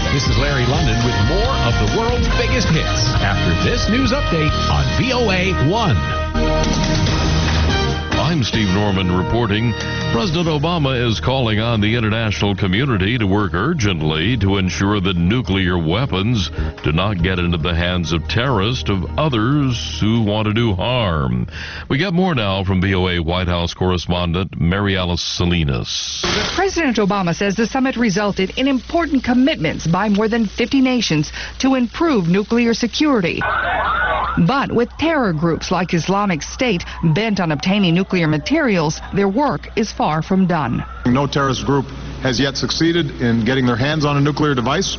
This is Larry London with more of the world's biggest hits after this news update on VOA 1. I'm Steve Norman reporting. President Obama is calling on the international community to work urgently to ensure that nuclear weapons do not get into the hands of terrorists, of others who want to do harm. We get more now from VOA White House correspondent Mary Alice Salinas. President Obama says the summit resulted in important commitments by more than 50 nations to improve nuclear security. But with terror groups like Islamic State bent on obtaining nuclear materials, their work is far from done. No terrorist group has yet succeeded in getting their hands on a nuclear device.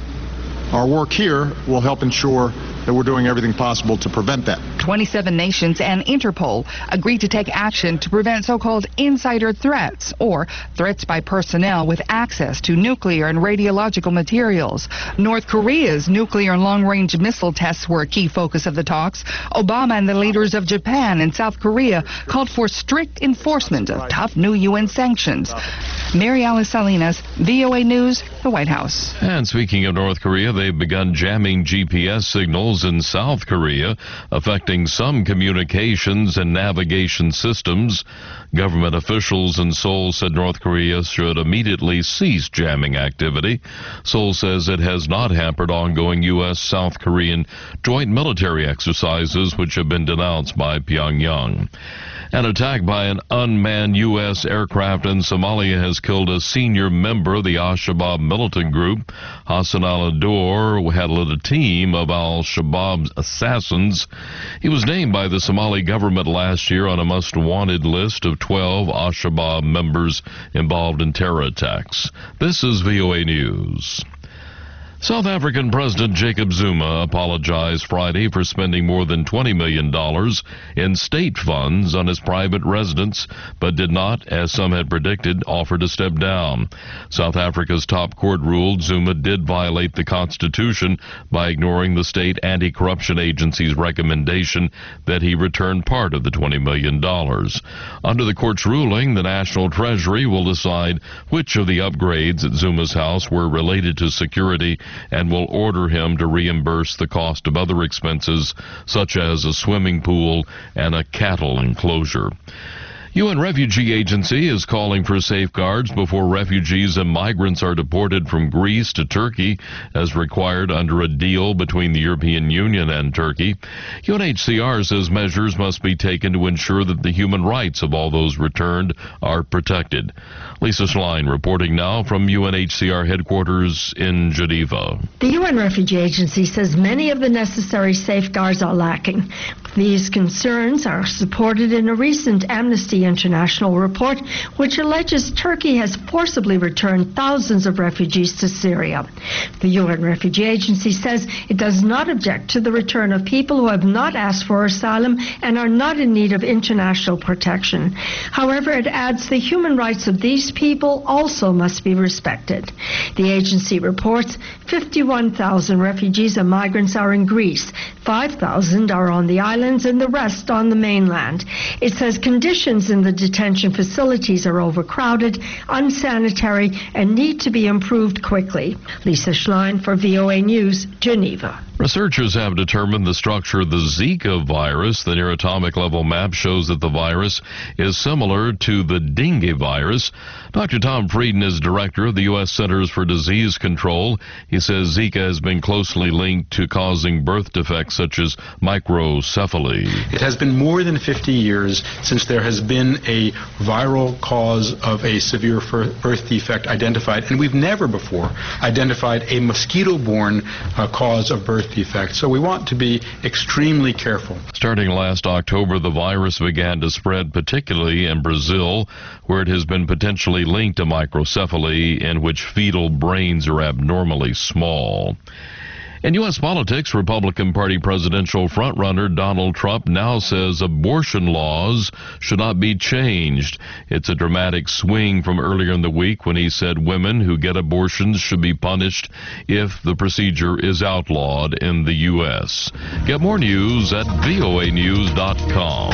Our work here will help ensure that we're doing everything possible to prevent that. 27 nations and Interpol agreed to take action to prevent so-called insider threats, or threats by personnel with access to nuclear and radiological materials. North Korea's nuclear and long-range missile tests were a key focus of the talks. Obama and the leaders of Japan and South Korea called for strict enforcement of tough new UN sanctions. Mary Alice Salinas, VOA News, the White House. And speaking of North Korea, they've begun jamming GPS signals in South Korea, affecting some communications and navigation systems. Government officials in Seoul said North Korea should immediately cease jamming activity. Seoul says it has not hampered ongoing U.S.-South Korean joint military exercises, which have been denounced by Pyongyang. An attack by an unmanned U.S. aircraft in Somalia has killed a senior member of the al-Shabaab militant group. Hassan al-Adour had led a team of al-Shabaab's assassins. He was named by the Somali government last year on a most-wanted list of 12 al-Shabaab members involved in terror attacks. This is VOA News. South African President Jacob Zuma apologized Friday for spending more than $20 million in state funds on his private residence, but did not, as some had predicted, offer to step down. South Africa's top court ruled Zuma did violate the Constitution by ignoring the state anti-corruption agency's recommendation that he return part of the $20 million. Under the court's ruling, the National Treasury will decide which of the upgrades at Zuma's house were related to security and will order him to reimburse the cost of other expenses, such as a swimming pool and a cattle enclosure. UN Refugee Agency is calling for safeguards before refugees and migrants are deported from Greece to Turkey, as required under a deal between the European Union and Turkey. UNHCR says measures must be taken to ensure that the human rights of all those returned are protected. Lisa Schlein reporting now from UNHCR headquarters in Geneva. The UN Refugee Agency says many of the necessary safeguards are lacking. These concerns are supported in a recent Amnesty International report, which alleges Turkey has forcibly returned thousands of refugees to Syria. The UN Refugee Agency says it does not object to the return of people who have not asked for asylum and are not in need of international protection. However, it adds the human rights of these people also must be respected. The agency reports 51,000 refugees and migrants are in Greece, 5,000 are on the islands, and the rest on the mainland. It says conditions in the detention facilities are overcrowded, unsanitary, and need to be improved quickly. Lisa Schlein for VOA News, Geneva. Researchers have determined the structure of the Zika virus. The near atomic level map shows that the virus is similar to the dengue virus. Dr. Tom Frieden is director of the U.S. Centers for Disease Control. He says Zika has been closely linked to causing birth defects such as microcephaly. It has been more than 50 years since there has been a viral cause of a severe birth defect identified, and we've never before identified a mosquito-borne cause of birth defect. So we want to be extremely careful. Starting last October, the virus began to spread, particularly in Brazil, where it has been potentially linked to microcephaly, in which fetal brains are abnormally small. In U.S. politics, Republican Party presidential frontrunner Donald Trump now says abortion laws should not be changed. It's a dramatic swing from earlier in the week when he said women who get abortions should be punished if the procedure is outlawed in the U.S. Get more news at voanews.com.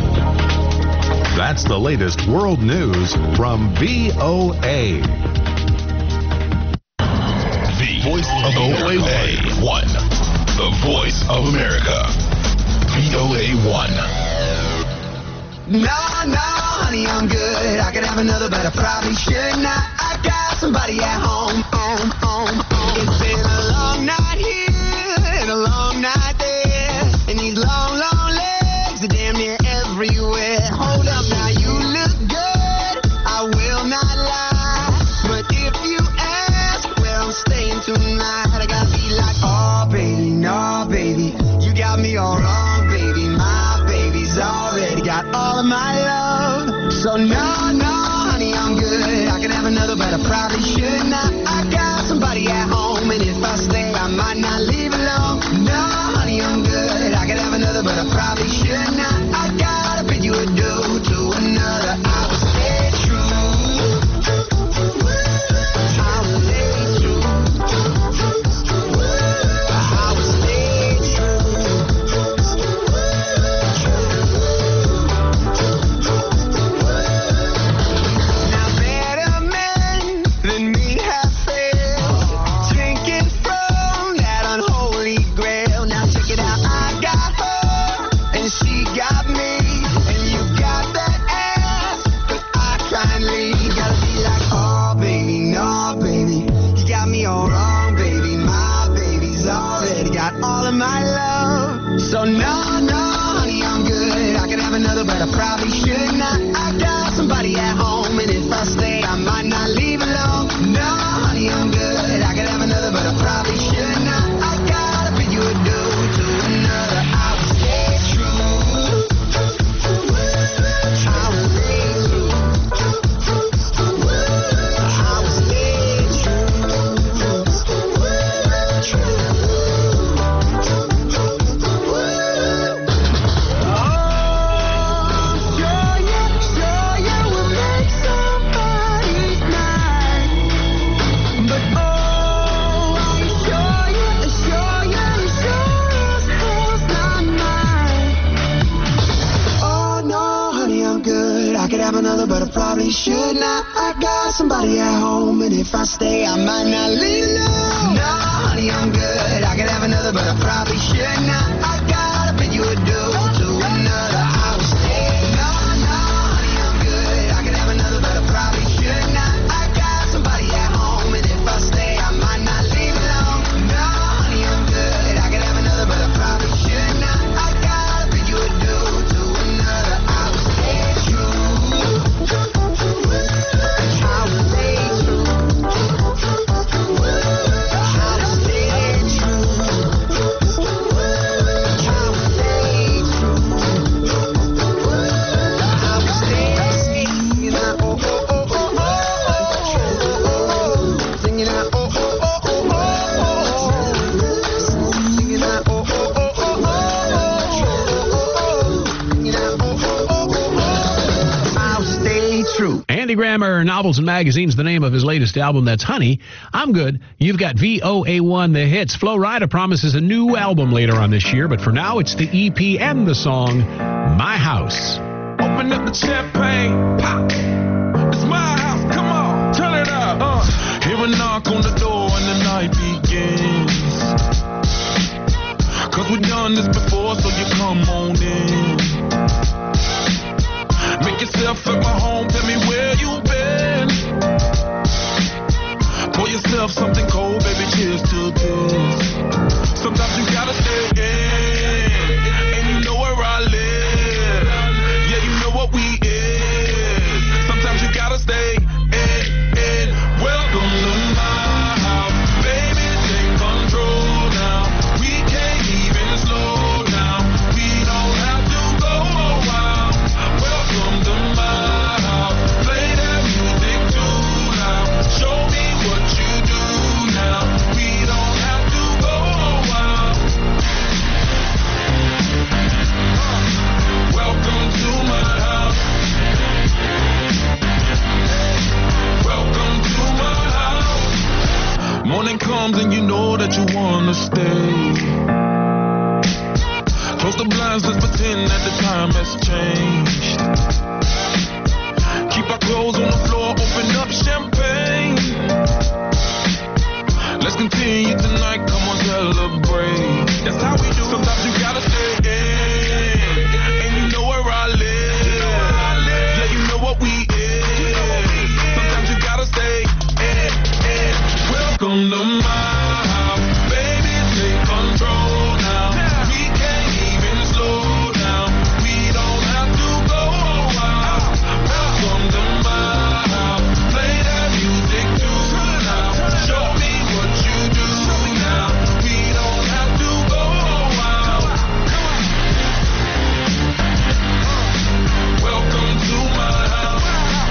That's the latest world news from VOA. The Voice voice of VOA 1. The voice of America. VOA 1. No, honey, I'm good. I could have another, but I probably should not. I got somebody at home. It's been a long night here and a long night there, and these long legs are damn near everywhere. Hold up now, you look good. I will not lie, but if you ask where I'm staying tonight, I gotta be like, oh baby, no baby, you got me all wrong, baby. My baby's already got all of my love. So no, honey, I'm good. I could have another, but I probably should not. I got somebody at home, and if I stay, I might not leave alone. No, honey, I'm good. I could have another, but I probably should not. I gotta bid you adieu to another. I will stay true. I will stay true. I will stay true. Now better men than me have failed, drinking from that unholy grail. Now check it out, I got her and she got me, and you got that ass, but I kindly gotta be like, oh baby, no baby, you got me all wrong, baby. My baby's already got all of my love. So no, honey, I'm good. I could have another, but I probably should not. I got somebody at home, and if I stay, I might not leave alone. No, honey, I'm good. I could have another, but I probably should not. I gotta bid you adieu to another. I will stay true. I will stay true. I will stay Sure you will make somebody's night. But oh, I'm sure you sure not mine. Oh no, honey, I'm good. I could have another, but I probably should not. I got somebody at home, and if I stay, I might not leave alone. No, honey, I'm good. I could have another, but I probably should not. I gotta bid you adieu to another. I will stay. No, honey, I'm good. I could have another, but I probably should not. I got somebody at home, and if I stay, I might not leave alone. No, honey, I'm good. I could have another, but I probably should not. I gotta bid you adieu to another. I will stay true. I will stay true. I will stay true. I will stay true. I will stay singing out, oh, oh, oh, oh, oh, oh, singing out, oh, oh, oh, oh, oh, singing out, oh, oh, oh, oh, oh, singing out, oh, oh, oh, oh, I will stay true. Andy Grammer, Novels and Magazines, the name of his latest album. That's Honey, I'm Good. You've got VOA1, the hits. Flo Rida promises a new album later on this year, but for now, it's the EP and the song, My House. Open up the champagne, pop. It's my house, come on, turn it up. Hear a knock on the door and the night begins. Cause we've done this before, so you come on in. Make yourself at my home, tell me where you've been. Pour yourself something cold, baby, cheers to this. Sometimes you gotta stay in, and you know where I live. Yeah, you know what we is. Sometimes you gotta stay in. Welcome to my house, baby, take control now. We can't even slow down. We don't have to go a while. Welcome to my house. Play that music too loud. Show me what you do now. We don't have to go a while. Welcome to my house. Welcome to my house. Morning comes and you know that you wanna stay. Close the blinds, let's pretend that the time has changed. Keep our clothes on the floor, open up champagne. Let's continue tonight, come on, celebrate. That's how we do. Sometimes you gotta stay in, and you know where I live. Yeah, you know what we is. Sometimes you gotta stay in. Welcome to my house, baby, take control now. We can't even slow down. We don't have to go out. Welcome to my house, play that music too loud. Show me what you do now. We don't have to go out. Welcome to my house.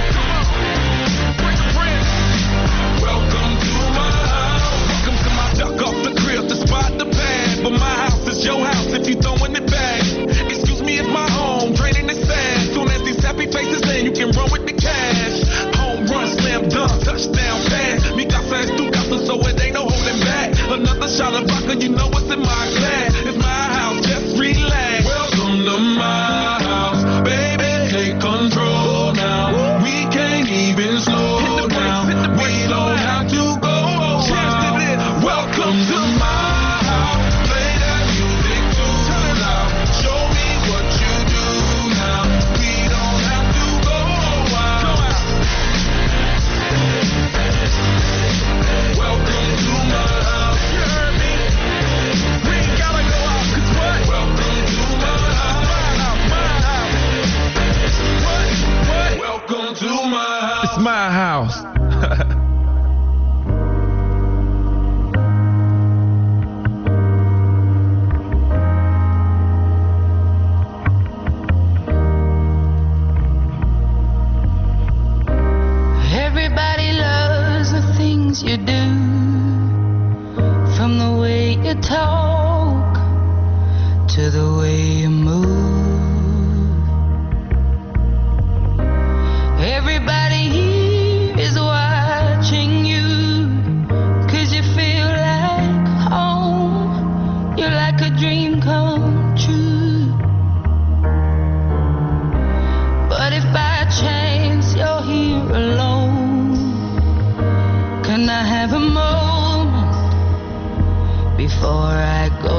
Welcome to my house. Welcome to my duck off the crib, the spot, the pad. But my house is your house if you throwing it back. Excuse me, it's my home, draining the sand. Soon as these happy faces in, you can run with the cash. Home run, slam dunk, touchdown pass. Mi casa es tu casa, so it ain't no holding back. Another shot of vodka, you know what's in my glass. It's my house, just relax. Welcome to my house, baby, take control now. We can't even slow down. We don't have to go out. Welcome to my house, play that music too loud. Show me what you do now. We don't have to go out. Welcome to my house. You heard me? We ain't gotta go out, 'cause what? Welcome to my house. What? Welcome to my house. It's my house. Everybody loves the things you do, from the way you talk to the way you move. Everybody here is watching you, 'cause you feel like home. You're like a dream come true. But if by chance you're here alone, can I have a moment before I go?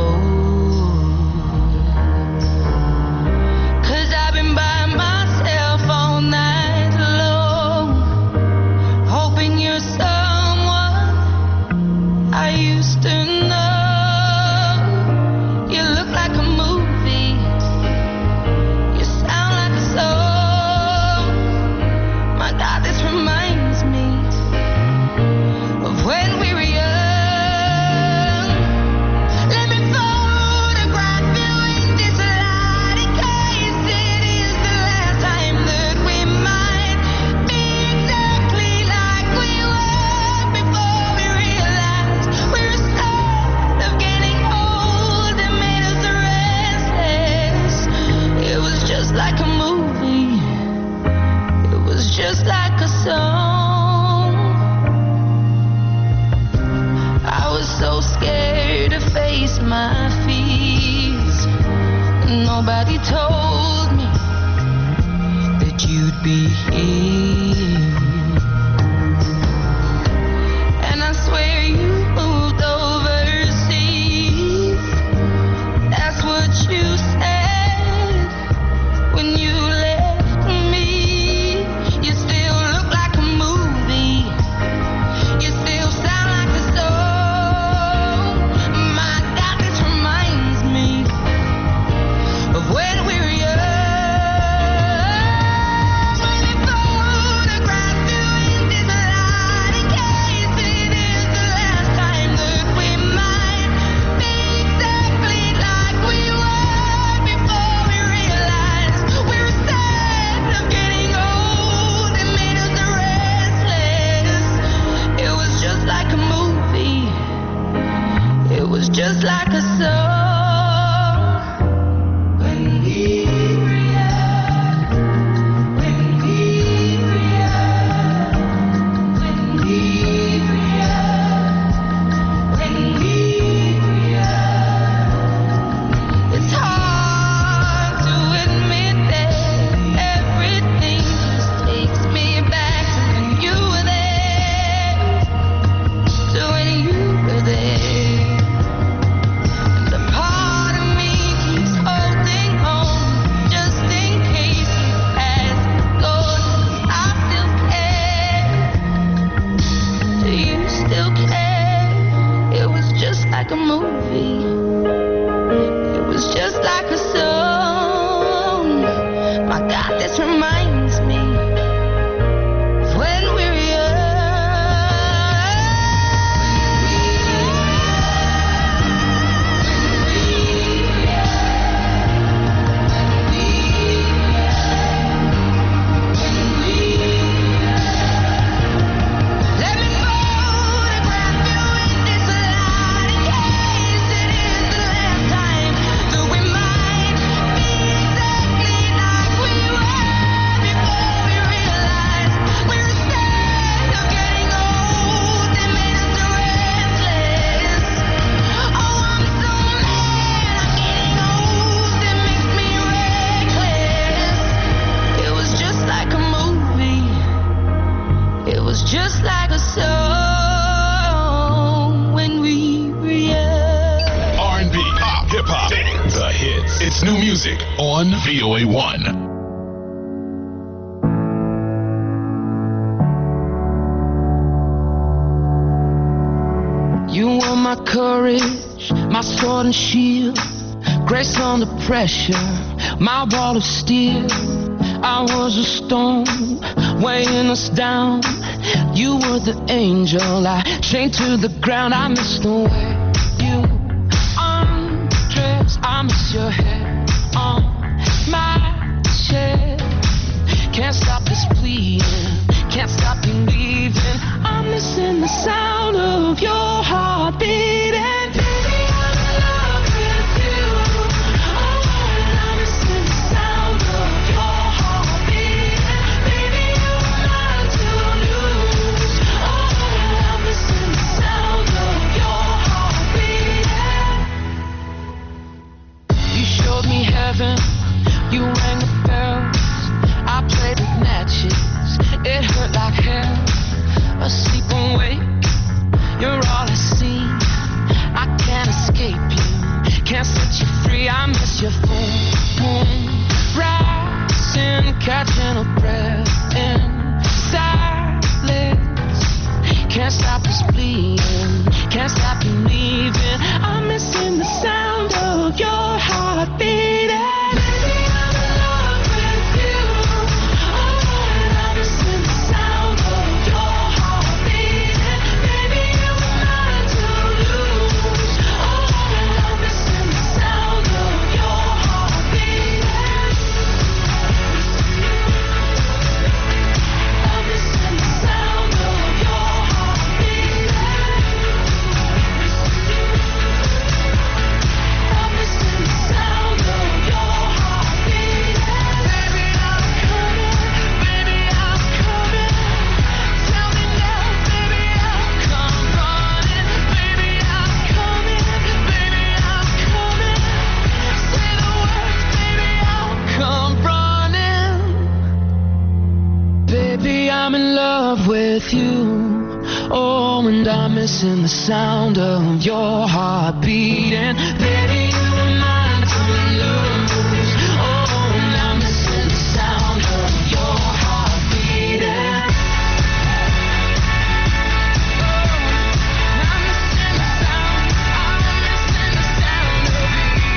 'Cause I've been by myself all night long, hoping you're someone I used to know. You look like a movie, you sound like a song. My God, this reminds me of when we were young. Let me photograph you in this light, in case it is the last time that we might be exactly like we were before we realized we're scared of getting old. It made us restless. It was just like a movie. It was just like a song. I was so scared to face my fears. Nobody told me that you'd be here. And I swear you moved overseas. That's what you said when you left me. You still look like a movie. You still sound like a song. My God, this reminds me of when we were young. Let me photograph you in this light, in case it is the last time that we might be exactly like we were before we realized we were scared of getting old. It made us restless. It was just like a movie. It was just like a song. When we were young, when we were young, when we were young, when we were young. It's hard to admit that everything just takes me back to when you were there, to when you were like a movie. It was just like a song. My God, this reminds me of when we were just like a song when we were young. R&B, pop, hip-hop, the hits. It's new music on VOA1. You were my courage, my sword and shield, grace under pressure, my wall of steel. I was a stone weighing us down. You were the angel I chained to the ground. I miss the way you undress. I miss your head on my chest. Can't stop this bleeding, can't stop believing. I'm missing the sound of your heart beating. You rang the bells, I played with matches, it hurt like hell. Asleep and wake, you're all I see. I can't escape you, can't set you free. I miss your full moon rising, catching a breath in silence. Can't stop this bleeding, can't stop believing. I'm missing the sound of your heart beating. With you, oh, and I'm missing the sound of your heart beating. Baby, you were mine to lose. Oh, and I'm missing the sound of your heart beating. I'm missing the sound, I'm missing the sound of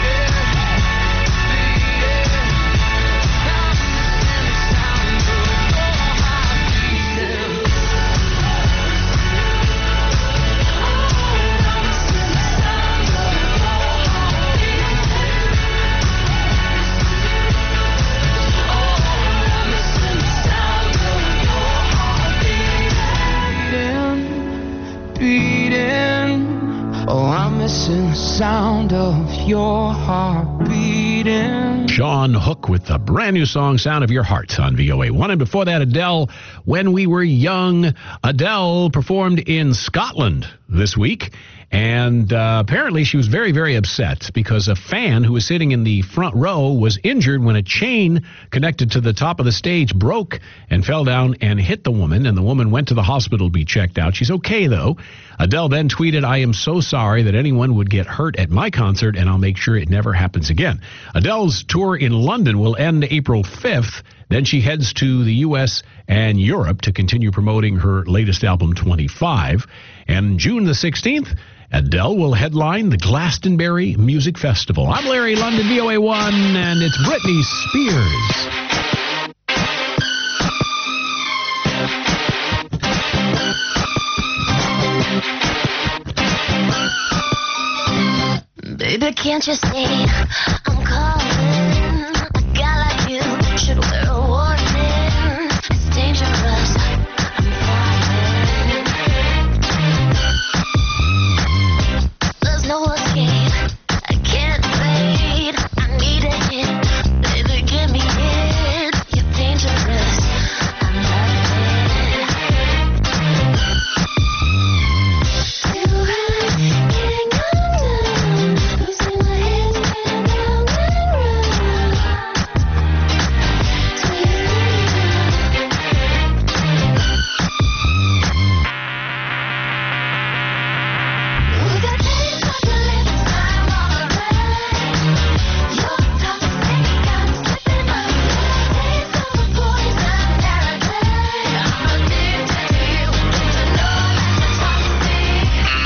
sound of your heart beating. Sean Hook with the brand new song, Sound of Your Heart, on VOA1. And before that, Adele, When We Were Young. Adele performed in Scotland this week. And apparently she was very, very upset because a fan who was sitting in the front row was injured when a chain connected to the top of the stage broke and fell down and hit the woman. And the woman went to the hospital to be checked out. She's okay, though. Adele then tweeted, "I am so sorry that anyone would get hurt at my concert, and I'll make sure it never happens again." Adele's tour in London will end April 5th. Then she heads to the U.S. and Europe to continue promoting her latest album, 25. And June the 16th, Adele will headline the Glastonbury Music Festival. I'm Larry London, VOA1, and it's Britney Spears. Baby, can't you see I'm calling? A guy like you should wear a warning. It's dangerous. I'm falling. There's no escape. I can't fade. I need a hit. Baby, give me it. You're dangerous. I'm loving it. You can't go down. Losing my head down the road. We got days like the living time on the ride. You're toxic, I'm slipping up. Days of a poison paradise. I'm addicted to you. Don't you know that you're toxic?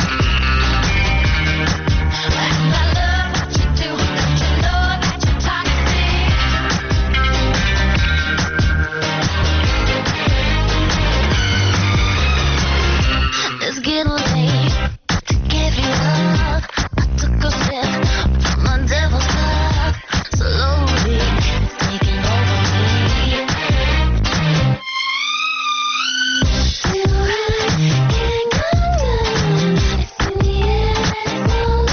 And I love what you do. Don't you know that you're toxic? It's getting late to give you up. I took a sip from my devil's cup. Slowly, it's taking over me. You can't go down. It's in the air and it's all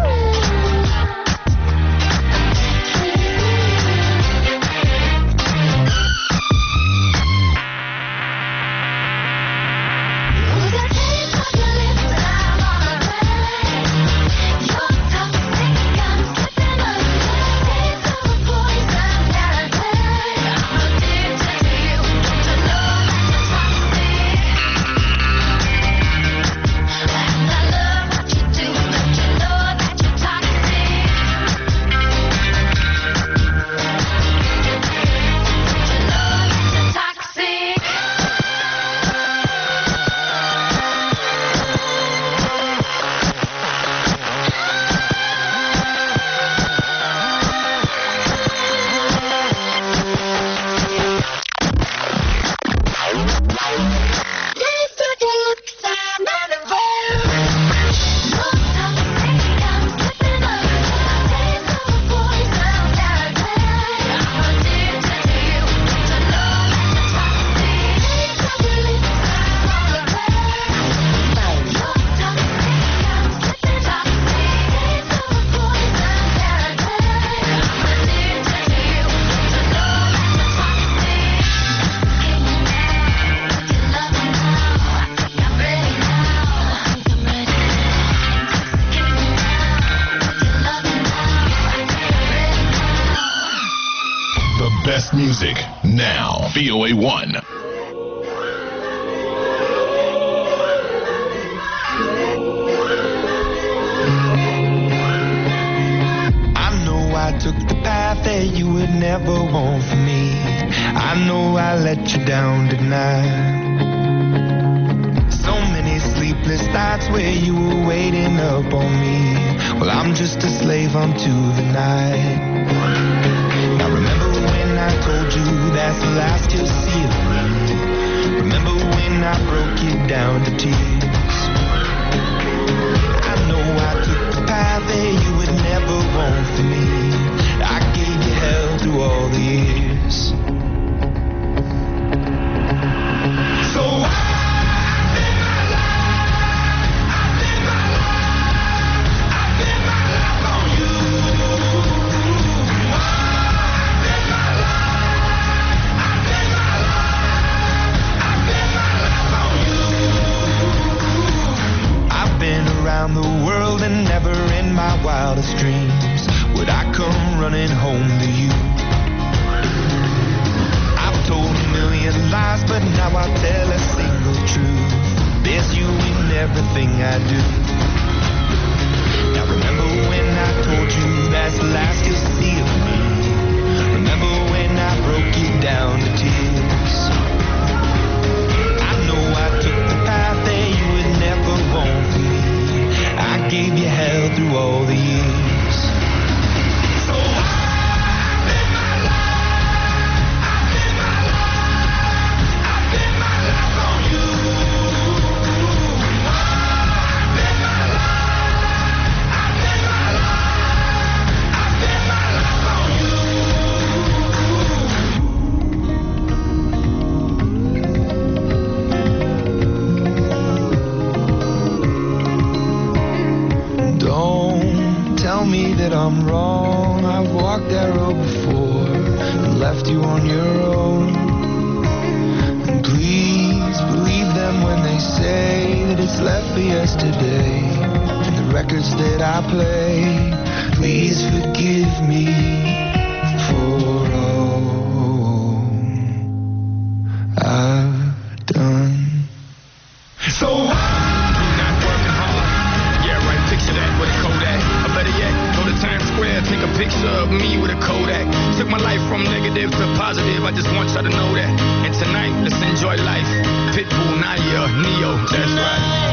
around. We got days like the living time on the ride. You're toxic, I'm slipping up. Days of a poison paradise. I'm addicted to you. Don't you know that you're toxic? And I love what you do. Don't you know that you're toxic? Don't you know that you're toxic? Days like the living time on the road. You're toxic, I'm slipping up. Days of a poison paradise. I'm addicted to you. Don't you know that you're toxic? Days like the living time on the road. You're toxic, I'm slipping up. Days of a poison paradise. I'm addicted to you. Don't you know that you're toxic? Give me now, with your loving now. I think I'm ready now. I think I'm ready now. Give me now, with your loving now. I think I'm ready now. The best music now. VOA1. I know I took the path that you would never want for me. I know I let you down tonight. So many sleepless nights where you were waiting up on me. Well, I'm just a slave unto the night. Now remember when I told you that's the last you'll see of me. Remember when I broke you down to tears. I know I took the path that you would never want for me. I gave you hell through all the years. So I live my life on you. I've been around the world and never in my wildest dreams would I come running home to you. I've told a million lies, but now I tell a single truth. There's you in everything I do. Now remember when I told you that's the last you'll see of me. Remember when I broke you down to tears. me that I'm wrong. I've walked that road before and left you on your own. And please believe them when they say that it's left for yesterday. And the records that I play, please forgive me for all I've done. So not working hard. Yeah, right, picture that with a Kodak. Or better yet, go to Times Square, take a picture of me with a Kodak. Took my life from negative to positive, I just want y'all to know that. And tonight, let's enjoy life. Pitbull, Nadia, Neo, that's right.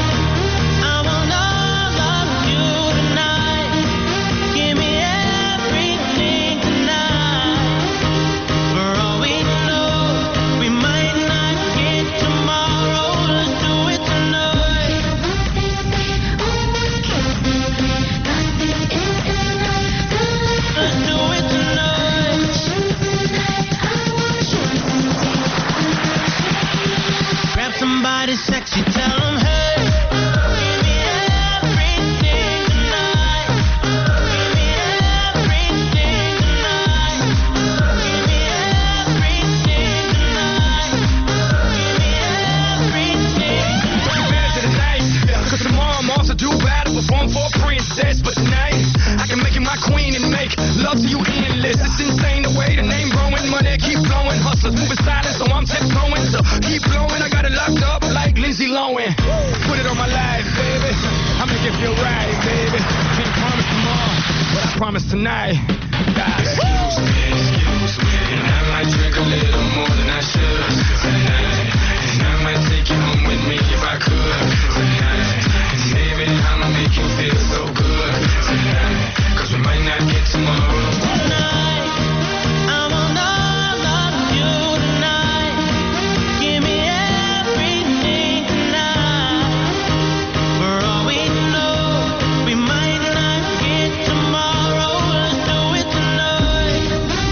Somebody sexy, tell them, hey, give me everything tonight. Give me everything tonight. Give me everything tonight. Give me everything. Prepare to the night, cause tomorrow I'm also due battle, perform for a princess. But tonight, I can make you my queen and make love to you endless. It's insane the way the name growing, money keep flowing. Hustlers moving silent, so I'm tiptoeing. So keep blowing, I got it locked up like Lindsay Lohan. Put it on my life, baby. I'm gonna give you a ride, baby. Can't promise tomorrow, but I promise tonight. Excuse me, and I might drink a little more than I should tonight. And I might take you home with me if I could tonight. And baby, I'ma make you feel so good tonight. Cause we might not get tomorrow. Tonight, I want all of you tonight. Give me everything tonight. For all we know, we might not get tomorrow. Let's do it tonight.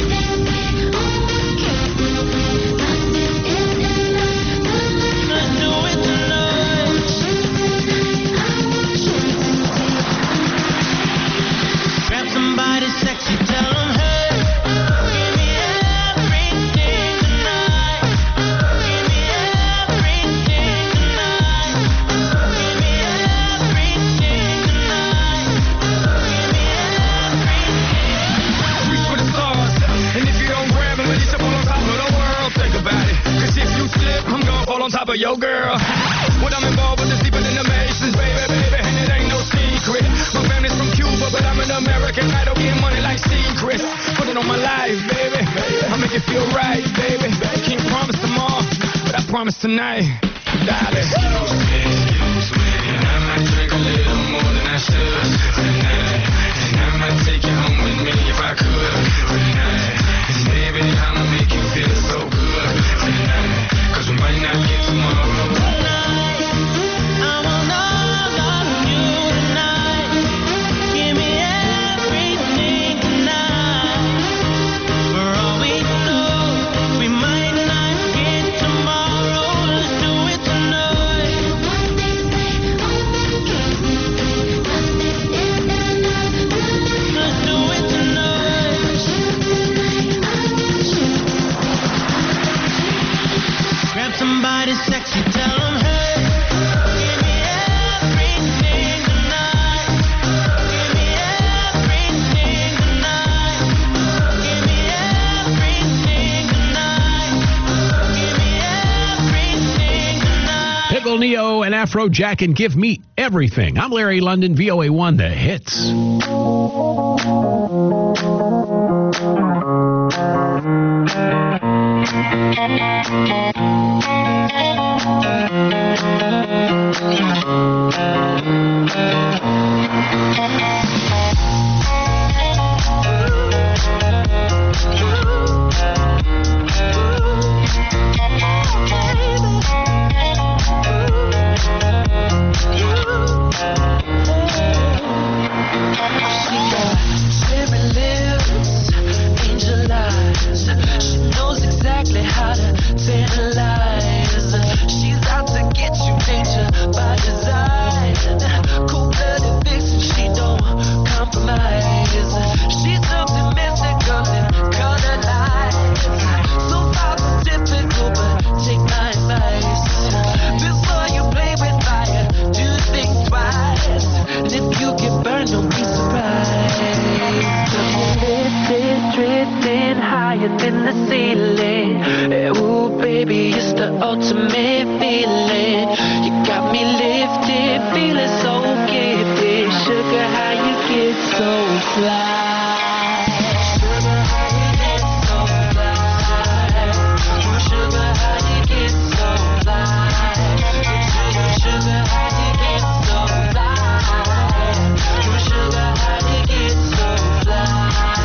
Let's do it tonight. Grab somebody sexy, tell them, hey, give me everything tonight. Give me everything tonight. Give me everything tonight. Give me everything. Reach for the stars, and if you don't grab them, at least up on top of the world. Think about it, cause if you slip, I'm gonna fall on top of your girl. When I'm involved with this deeper than the Masons, baby, and it ain't no secret. My family's from Cuba, but I'm an American idol, getting money like secrets. Put it on my life, baby, I'll make it feel right, baby. Can't promise tomorrow, but I promise tonight, darling. Excuse me, and I might drink a little more than I should tonight. And I might take you home with me if I could tonight. And baby, I'ma make you feel so good tonight. Cause we might not get tomorrow. Tonight, I want all of you tonight. Give me everything tonight. For all we know, we might not get tomorrow. Let's do it tonight. Let's do it tonight. Grab somebody sexy, tell them, hey, give me everything tonight. Give me everything tonight. Give me everything tonight. Give me everything tonight. Pitbull, Neo, and Afrojack, and Give Me Everything. I'm Larry London, VOA1, The Hits. She's out to get you, danger by design. Cool higher than the ceiling. Ooh, baby, it's the ultimate feeling. You got me lifted, feeling so gifted. Sugar, how you get so fly? Sugar, how you get so fly? Ooh, sugar, how you get so fly? Sugar, how you get so fly? Ooh, sugar, how you get so fly?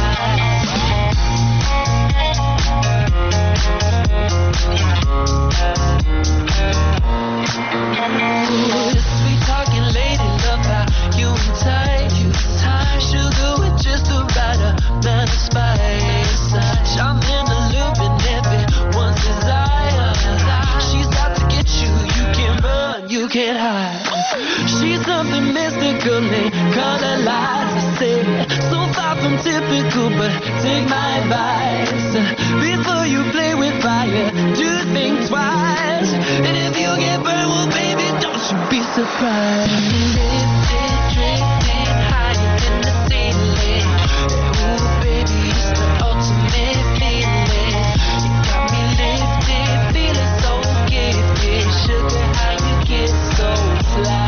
Ooh, sweet talking lady, love how you entice. Sugar with just the right amount of spice. I'm in the loop and everyone's desire. She's out to get you, you can't run, you can't hide. She's something mystical, they color lights. I say, so far from typical, but take my advice. Before you play with fire, do think twice. And if you get burned, well, baby, don't you be surprised. Lifted, drifting higher than the ceiling. Ooh, baby, it's the ultimate feeling. You got me lifted, feeling so gifted. Sugar, how you get so fly?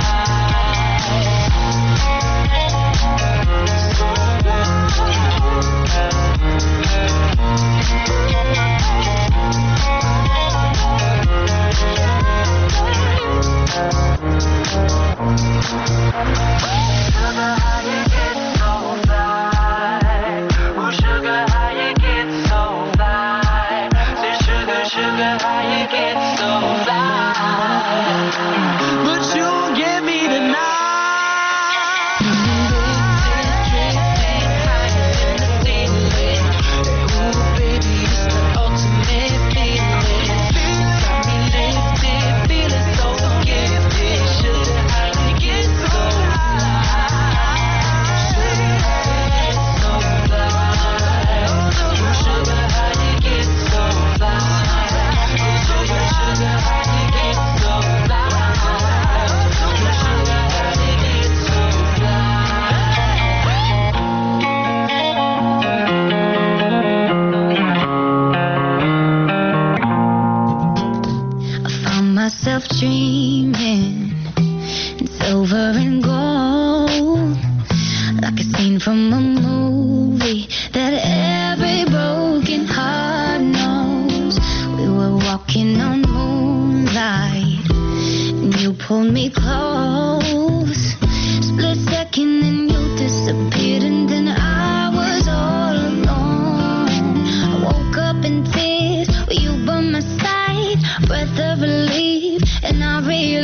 Dreaming in silver and gold, like a scene from a movie that every broken heart knows. We were walking on moonlight, and you pulled me close. Split second, and you disappeared, and then I was all alone. I woke up in tears with you by my side, breath of relief. And I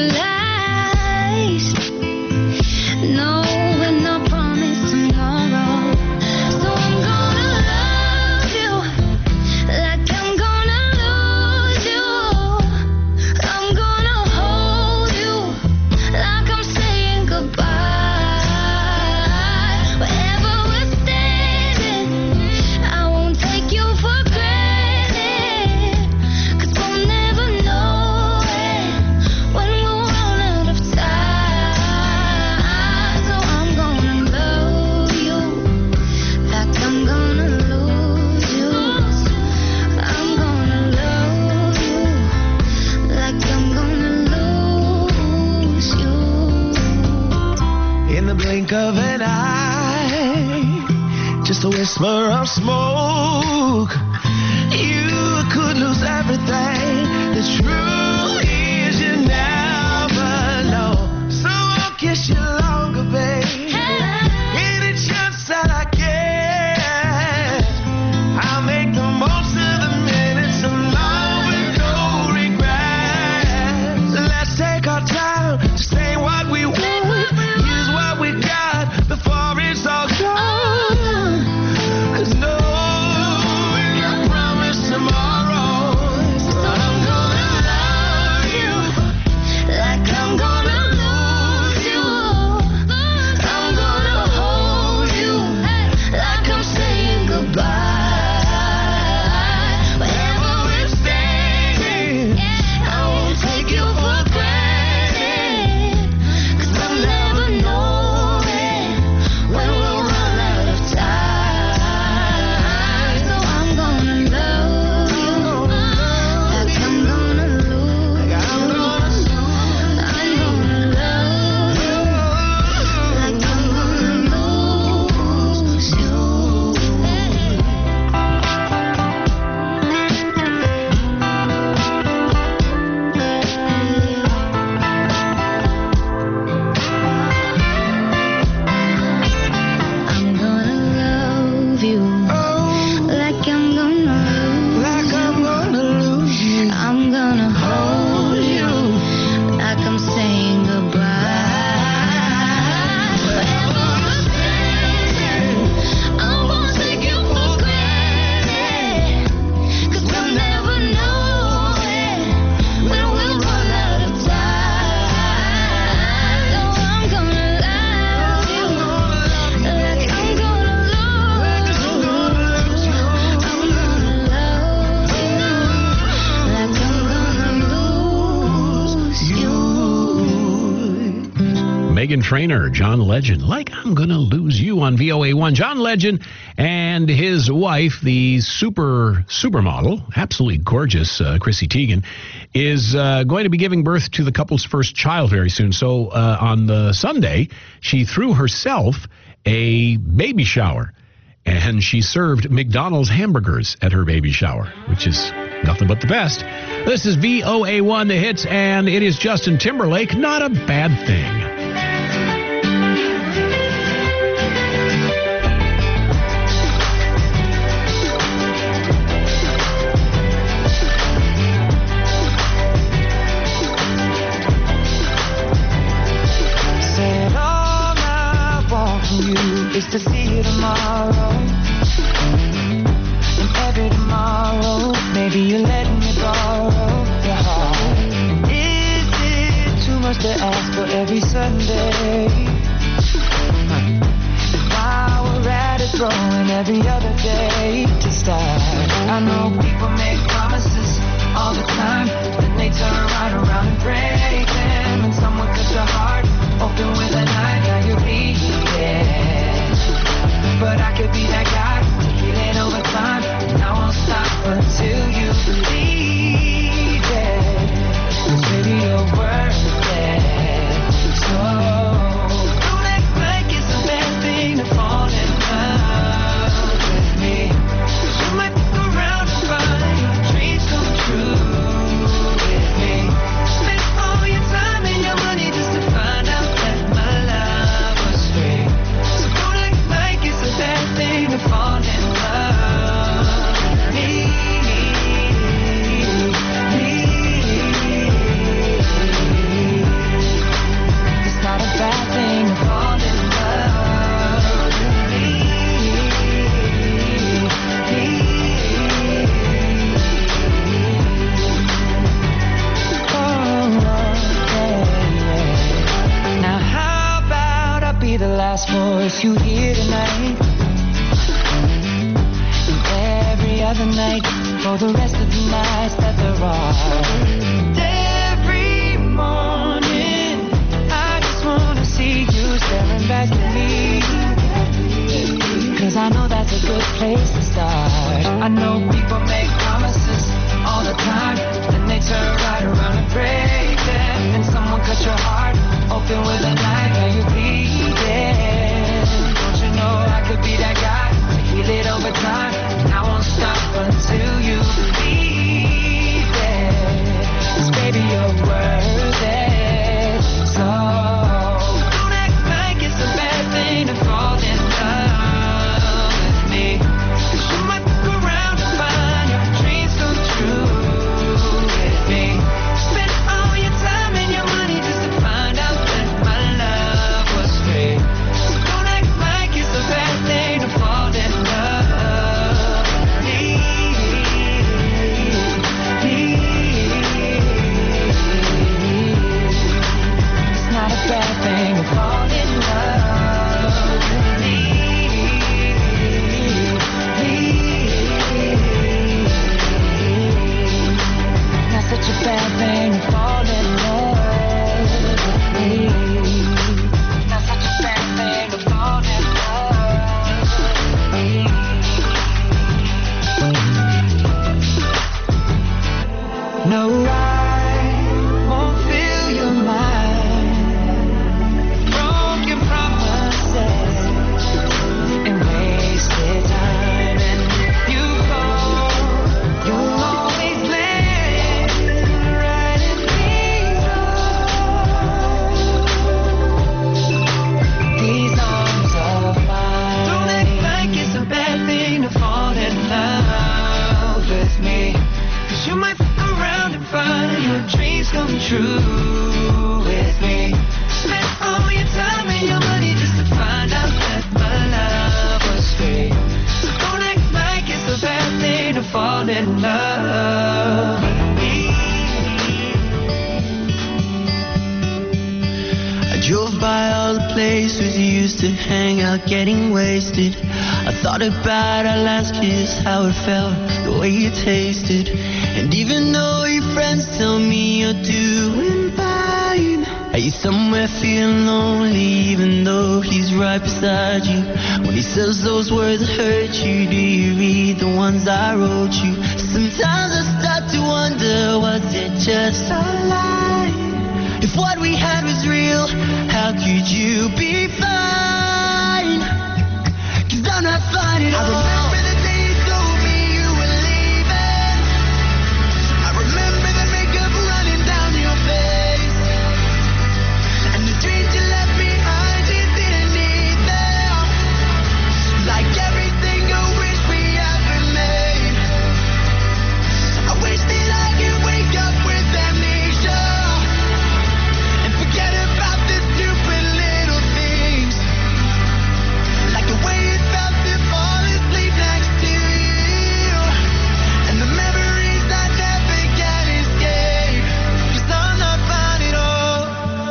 realized, no, we're not promised tomorrow. So I'm gonna love you like I'm gonna lose you. I'm gonna hold you like I'm saying goodbye. Wherever we're standing, I won't take you for granted, 'cause we'll never know when we'll run out of time. So I'm gonna love you like I'm gonna lose you. I'm gonna love you like I'm gonna lose you. In the blink of an eye, just a whisper of smoke, you could lose everything. The truth is you never know. So I'll kiss you longer, babe. Any chance that I get, I'll make the most of the minutes alone with no regrets. Let's take our time to say what we want, use what we got before it's all gone. 'Cause no, we're not promised tomorrow. But I'm gonna love you like I'm gonna lose you. I'm Meghan Trainor, John Legend, Like I'm Gonna Lose You on VOA1. John Legend and his wife, the supermodel, absolutely gorgeous, Chrissy Teigen, is going to be giving birth to the couple's first child very soon. So on the Sunday, she threw herself a baby shower, and she served McDonald's hamburgers at her baby shower, which is nothing but the best. This is VOA1, the hits, and it is Justin Timberlake, Not a Bad Thing. Said all I want from you is to see you tomorrow. And every tomorrow, maybe you're letting me borrow your heart. Is it too much to ask for every Sunday? While we're at it, throwing every other day to start. I know people make promises all the time, then they turn right around and break them. And someone cut your heart open with a knife, now you're bleeding. But I could be that guy to heal it over time, and I won't stop until you believe it. 'Cause baby, you're worth it. So don't act like it's a bad thing to fall in love with me. 'Cause you might look around and find your dreams come true with me. Spend all your time and your money just to find out that my love was free. So don't act like it's a bad thing to fall in love with me. It's not a bad thing to fall in love with Now how about I be the last voice you hear tonight, and every other night for the rest of the nights that there are. Every morning I just wanna see you staring back at me, 'cause I know that's a good place to start. I know people make promises all the time, then they turn right around and break them. And someone cut your heart open with a knife, now you're bleeding. Don't you know I could be that guy to heal it over time, and I won't stop until you believe it. 'Cause baby, you're worth it. So don't act like it's a bad thing to fall in love with me. 'Cause you might look around and find your dreams come true with me. Spend all your time and your money just to find out that my love was free. So don't act like it's a bad thing to fall in love with me. It's not a bad thing to fall in love with me. Not such a bad thing to fall in love with me. Not such a bad thing to fall in love with me. No, I won't fill your mind with broken promises and wasted time. And if you go, you'll always land right in these arms of mine. Don't act like it's a bad thing to fall in love with me. 'Cause you might fuck around and find your dreams come true with me. Spend all your time and your money just to find out that my love was free. So don't act like it's a bad thing to fall in love with me. I drove by all the places you used to hang out getting wasted. I thought about our last kiss, how it felt, the way it tasted. And even though your friends tell me you're doing fine, I you somewhere feeling lonely even though he's right beside you? When he says those words that hurt you, do you read the ones I wrote you? Sometimes I start to wonder, was it just a lie? If what we had was real, how could you be fine? 'Cause I'm not fine at all. I remember the day you told me you were leaving. I remember the makeup running down your face. And the dreams you left behind, you didn't need them. Like every single wish we ever made. I wish that I could wake up with amnesia and forget about the stupid little things. Like the way it felt to fall asleep next to you. And the memories I never can escape. 'Cause I'm not fine at all.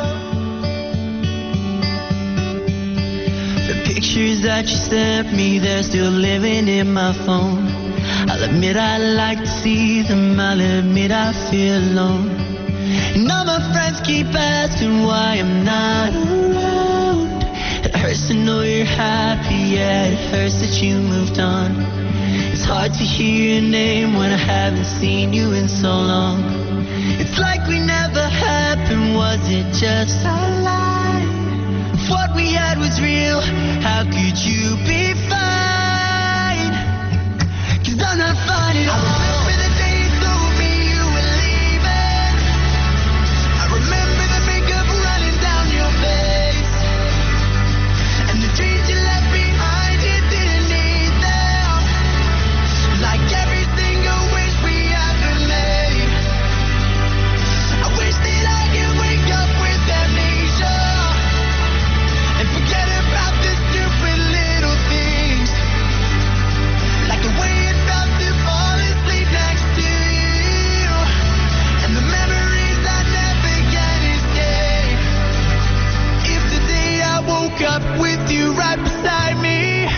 The pictures that you sent me, they're still living in my phone. I'll admit I like to see them, I'll admit I feel alone. And all my friends keep asking why I'm not around. It hurts to know you're happy, yeah, it hurts that you moved on. It's hard to hear your name when I haven't seen you in so long. It's like we never happened, was it just a lie? If what we had was real, how could you be fine? 'Cause I'm not fine at all. I remember the day you told me you were leaving. I remember the makeup running down your face. And the dreams you left behind, you didn't need them. Like every single wish we ever made. I wish that I could wake up with amnesia and forget about the stupid little things. Like the way it felt to fall asleep next to you. And the memories I never can escape. If today I woke up with you right beside me,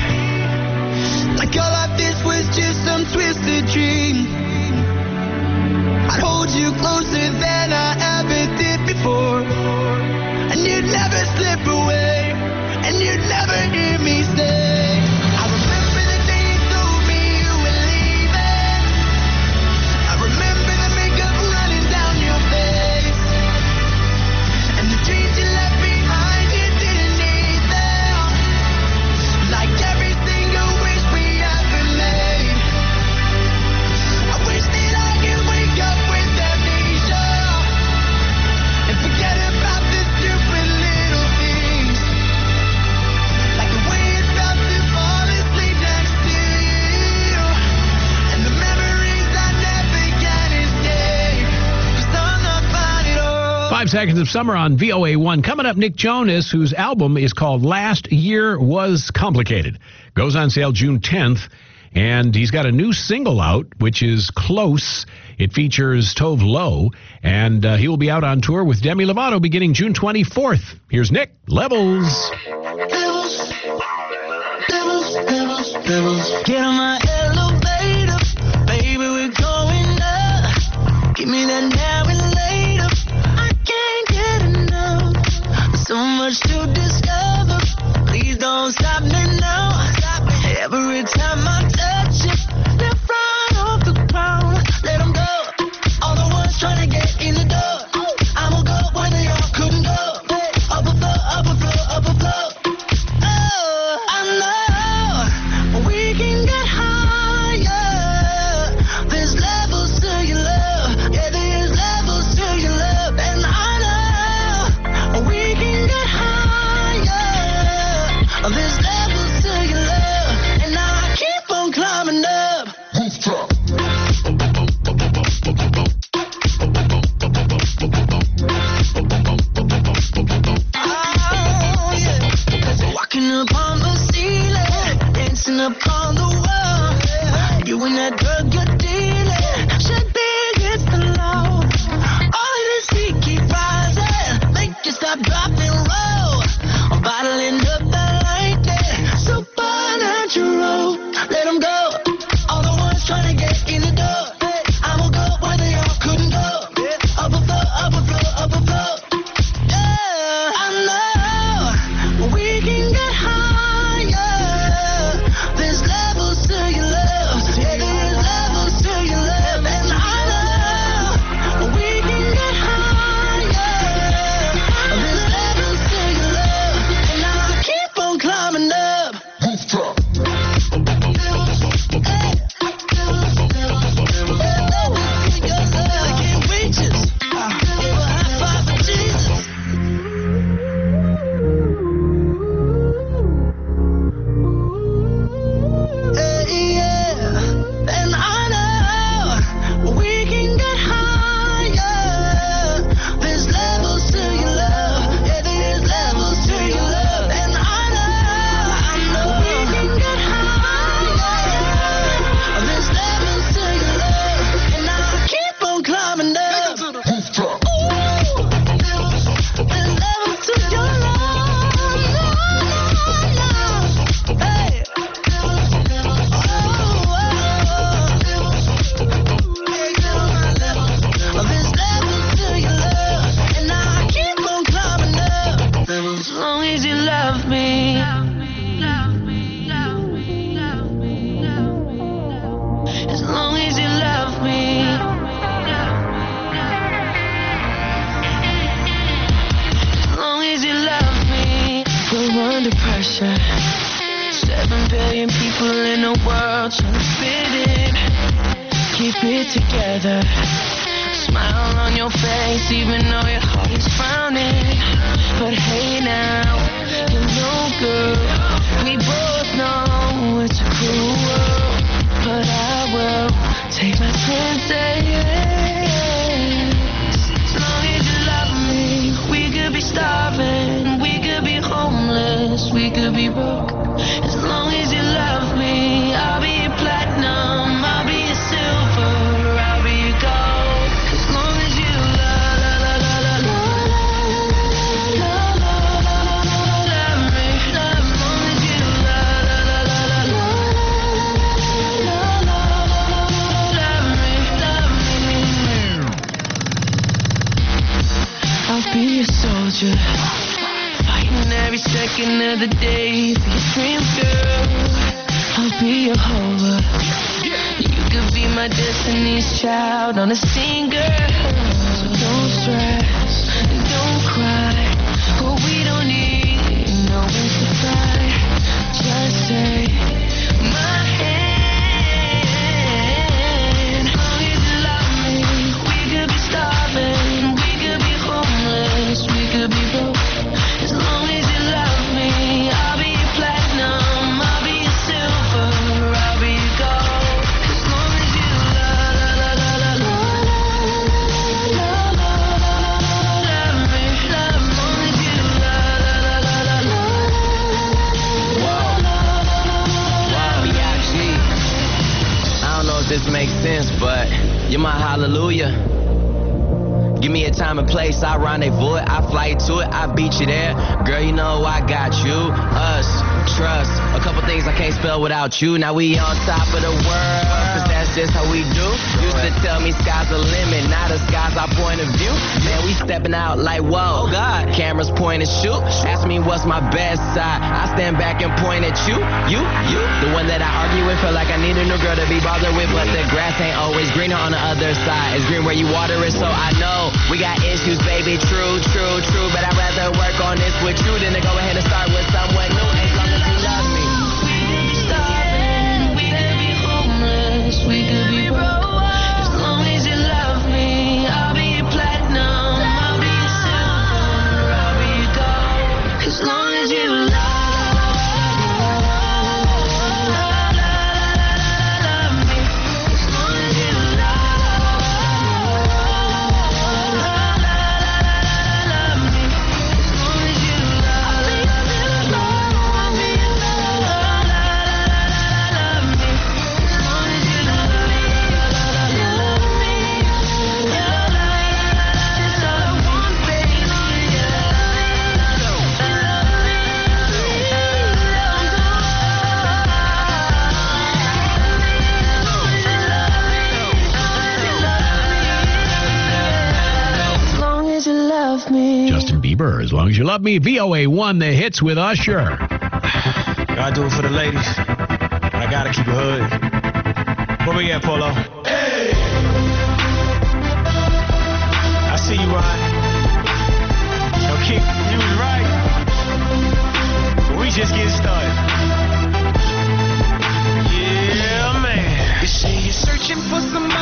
like all of this was just some twisted dream, I'd hold you closer than I ever did before. And you'd never slip away, and you'd never hear me say, I remember the day you told me you were leaving. I remember the makeup running down your face. And the dreams you left behind, you didn't need them. Like every single wish we ever made. I wish that I could wake up with amnesia and forget about the stupid little things. Like the way it felt to fall asleep next to you. And the memories I never can escape. 'Cause I'm not fine at all. 5 seconds of summer on VOA1. Coming up, Nick Jonas, whose album is called Last Year Was Complicated. Goes on sale June 10th, and he's got a new single out, which is Close. It features Tove Lo, and he will be out on tour with Demi Lovato beginning June 24th. Here's Nick, Levels. Get on my elevator, baby, we're going up. Give me that now and later. I can't get enough. So much to discover. Please don't stop me now. Every time I touch it, they're flying off the ground. Let them go. All the ones trying to get in the door. I'ma go where they all couldn't go. Up a floor, up a floor, up a floor. Oh, I know we can get higher. There's levels to your love. Yeah, there's levels to your love. And I know we can get higher. There's levels to your love. And I keep on climbing up. Rooftop. Walking upon the ceiling, dancing upon the wall. You and that drug you're dealing should be against the law. All of this heat keep rising, make you stop, drop, and roll. I'm bottling up that lightning, supernatural. Let them go. All the ones trying to get in the door. I'ma go where they all couldn't go. Up a floor, up a floor, up a floor. Yeah. 7 billion people in the world trying to fit in. Keep it together. Smile on your face even though your heart is frowning. But hey now, you're no good. We both know it's a cruel world, but I will take my chances. As long as you love me, we could be starving, we could be homeless, we could be broke. As long as you love me, I'll be your platinum, I'll be your silver, I'll be your gold. As long as you love me, as long as you I'll be a soldier, fighting every second of the day for your dreams, girl. I'll be your hover. You could be my destiny's child on a scene, girl. So don't stress and don't cry. What we don't need, no one supply. Just take my hand. As long as you love me, we could be starving, we could be homeless, we could be broke. As long as you love me, I'll be your platinum, I'll be your silver, I'll be your gold. As long as you love me, as long as you B.I.G. I don't know if this makes sense, but you're my hallelujah. Give me a time and place, I rendezvous it, I fly to it, I beat you there. Girl, you know I got you, us, trust. A couple things I can't spell without you. Now we on top of the world, cause that's just how we do. Used to tell me sky's the limit, now the sky's our point of view. Man, we stepping out like whoa, God. Cameras point and shoot, ask me what's my best side. I stand back and point at you. The one that I argue with, feel like I need a new girl to be bothered with. But the grass ain't always greener on the other side. It's green where you water it, so I know we got issues, baby, true. But I'd rather work on this with you than to go ahead and start with someone new. As long as you love me. We could be starving, we could be homeless, we could be broke. As long as you love me, I'll be your platinum, I'll be your silver, I'll be your gold. As long as you love me. Justin Bieber, As Long as You Love Me. VOA1, the hits with Usher. Gotta do it for the ladies. I gotta keep it hood. Where we at, Polo? Hey! I see you, Ryan. Yo, Kick, you was right. But we just getting started. Yeah, man. You say you're searching for some